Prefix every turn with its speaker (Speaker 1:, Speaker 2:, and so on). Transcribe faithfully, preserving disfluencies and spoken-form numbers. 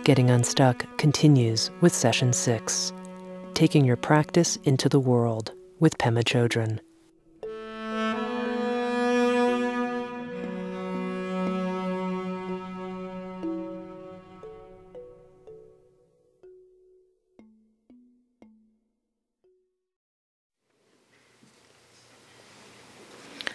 Speaker 1: Getting Unstuck continues with Session six, Taking Your Practice into the World with Pema Chodron.